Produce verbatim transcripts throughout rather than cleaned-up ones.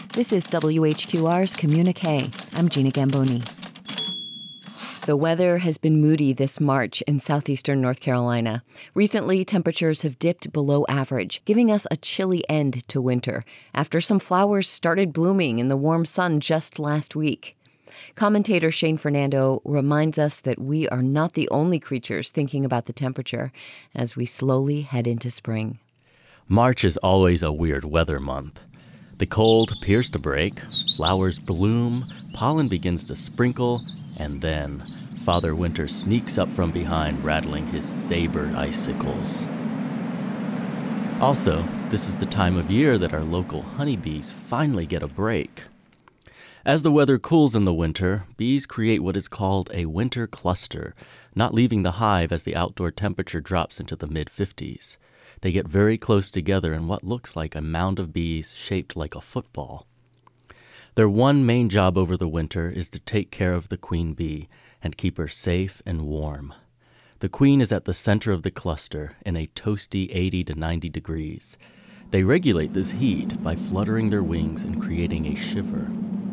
This is W H Q R's Communique. I'm Gina Gamboni. The weather has been moody this March in southeastern North Carolina. Recently, temperatures have dipped below average, giving us a chilly end to winter, after some flowers started blooming in the warm sun just last week. Commentator Shane Fernando reminds us that we are not the only creatures thinking about the temperature as we slowly head into spring. March is always a weird weather month. The cold appears to break, flowers bloom, pollen begins to sprinkle, and then Father Winter sneaks up from behind, rattling his saber icicles. Also, this is the time of year that our local honeybees finally get a break. As the weather cools in the winter, bees create what is called a winter cluster, not leaving the hive as the outdoor temperature drops into the mid-fifties. They get very close together in what looks like a mound of bees shaped like a football. Their one main job over the winter is to take care of the queen bee and keep her safe and warm. The queen is at the center of the cluster in a toasty eighty to ninety degrees. They regulate this heat by fluttering their wings and creating a shiver.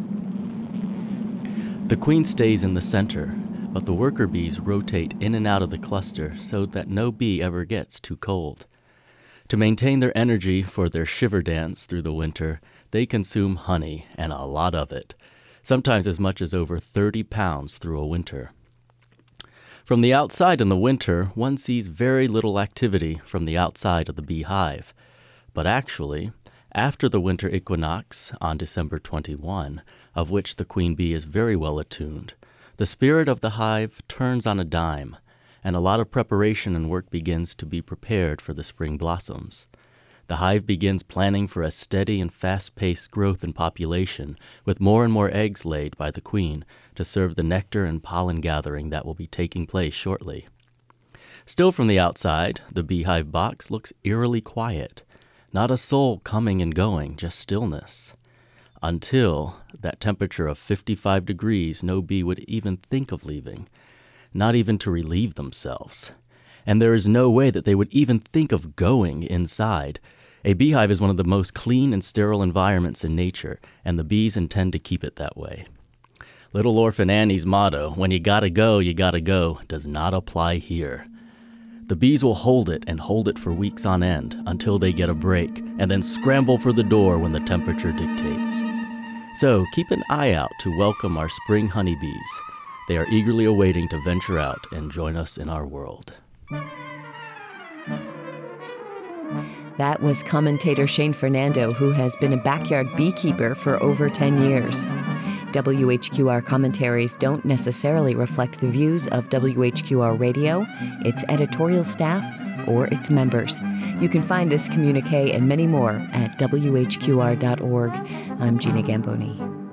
The queen stays in the center, but the worker bees rotate in and out of the cluster so that no bee ever gets too cold. To maintain their energy for their shiver dance through the winter, they consume honey, and a lot of it, sometimes as much as over thirty pounds through a winter. From the outside in the winter, one sees very little activity from the outside of the beehive. But actually, after the winter equinox on December twenty-first, of which the queen bee is very well attuned, the spirit of the hive turns on a dime, and a lot of preparation and work begins to be prepared for the spring blossoms. The hive begins planning for a steady and fast-paced growth in population, with more and more eggs laid by the queen to serve the nectar and pollen gathering that will be taking place shortly. Still from the outside, the beehive box looks eerily quiet. Not a soul coming and going, just stillness. Until that temperature of fifty-five degrees, no bee would even think of leaving, not even to relieve themselves. And there is no way that they would even think of going inside. A beehive is one of the most clean and sterile environments in nature, and the bees intend to keep it that way. Little Orphan Annie's motto, "When you gotta go, you gotta go," does not apply here. The bees will hold it and hold it for weeks on end until they get a break, and then scramble for the door when the temperature dictates. So keep an eye out to welcome our spring honeybees. They are eagerly awaiting to venture out and join us in our world. That was commentator Shane Fernando, who has been a backyard beekeeper for over ten years. W H Q R commentaries don't necessarily reflect the views of W H Q R Radio, its editorial staff, or its members. You can find this communique and many more at W H Q R dot org. I'm Gina Gamboni.